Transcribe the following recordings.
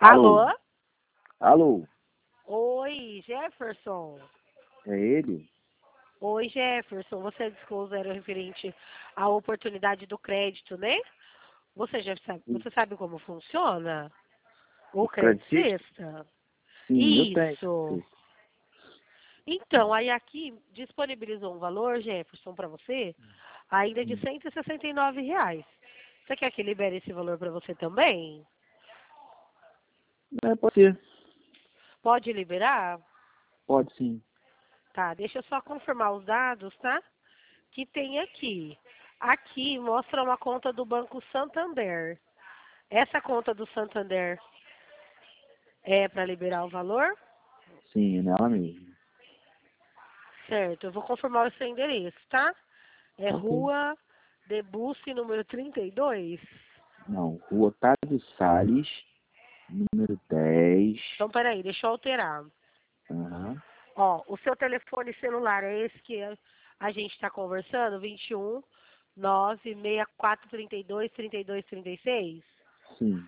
Alô? Alô? Alô? Oi, Jefferson. É ele? Oi, Jefferson. Você discou o zero referente à oportunidade do crédito, né? Você sabe como funciona? O O crédito creditista? sexta? Sim, eu tenho. Isso. Então, aí aqui disponibilizou um valor, Jefferson, para você, ainda de R$ 169. Você quer que libere esse valor para você também? É, pode ser. Pode liberar? Pode sim. Tá, deixa eu só confirmar os dados, tá? Que tem aqui. Aqui mostra uma conta do Banco Santander. Essa conta do Santander é para liberar o valor? Sim, é nela mesmo. Certo, eu vou confirmar o seu endereço, tá? É Tá ok. Rua Debussy, número 32. Não, Rua Tasso Salles, número 10. Então, peraí, deixa eu alterar. Aham. Ó, o seu telefone celular é esse que a gente está conversando? 21 96432 3236? Sim.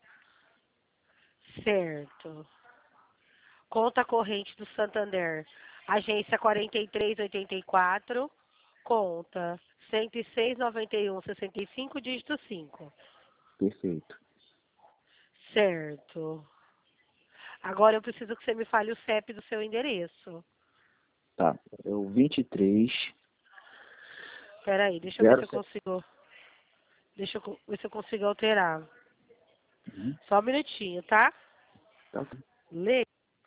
Certo. Conta corrente do Santander. Agência 4384, conta 106,91,65, dígito 5. Perfeito. Certo. Agora eu preciso que você me fale o CEP do seu endereço. Tá. É o 23 Espera aí, deixa eu ver se eu 07. consigo. Deixa eu ver se eu consigo alterar. Uhum. Só um minutinho, tá? Tá ok. Lê.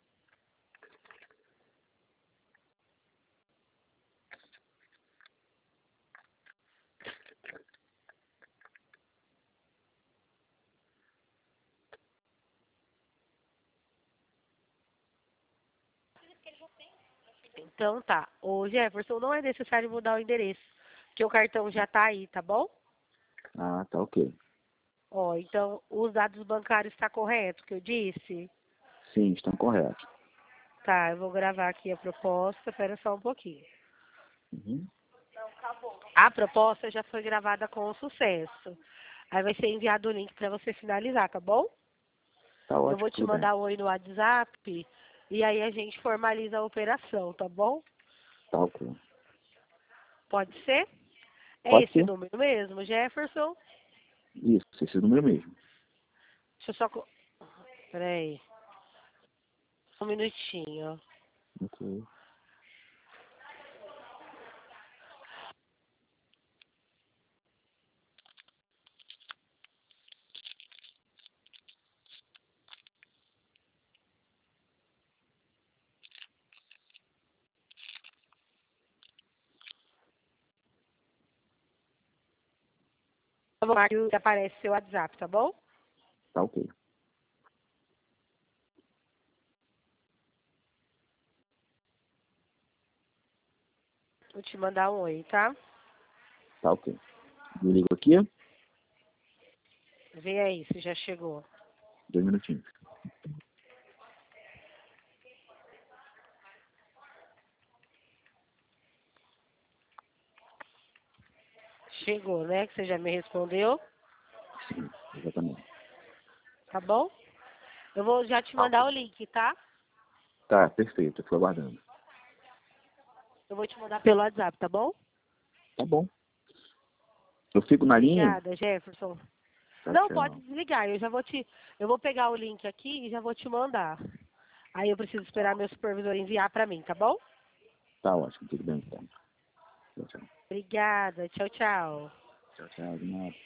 Então tá. Ô Jefferson, não é necessário mudar o endereço, porque o cartão já tá aí, tá bom? Ah, tá ok. Ó, então os dados bancários está correto que eu disse? Sim, estão corretos. Tá, eu vou gravar aqui a proposta, espera só um pouquinho. Uhum. A proposta já foi gravada com sucesso. Aí vai ser enviado o link para você finalizar, tá bom? Tá Eu ótimo, vou te tudo bem. mandar o oi no WhatsApp e aí a gente formaliza a operação, tá bom? Tá ok. Pode ser? É Pode esse ser? número mesmo, Jefferson? Isso, esse número mesmo. Deixa eu só... Peraí, um minutinho. Ok. Eu vou marcar que aparece seu WhatsApp, tá bom? Tá ok. Vou te mandar um oi, tá? Tá ok. Me ligo aqui. Vê aí se já chegou. 2 minutinhos. Chegou, né? Que você já me respondeu, Sim, exatamente. tá bom? Eu vou já te Tá mandar ok. o link, tá? Tá, perfeito. Eu tô aguardando. Eu vou te mandar pelo WhatsApp, tá bom? Tá bom. Eu fico na linha? Obrigada, Jefferson. Tchau, Não, pode tchau. desligar. Eu vou pegar o link aqui e já vou te mandar. Aí eu preciso esperar meu supervisor enviar para mim, tá bom? Tá ótimo, tudo bem então. Tchau, tchau. Obrigada. Tchau, tchau. Tchau, tchau. De nada.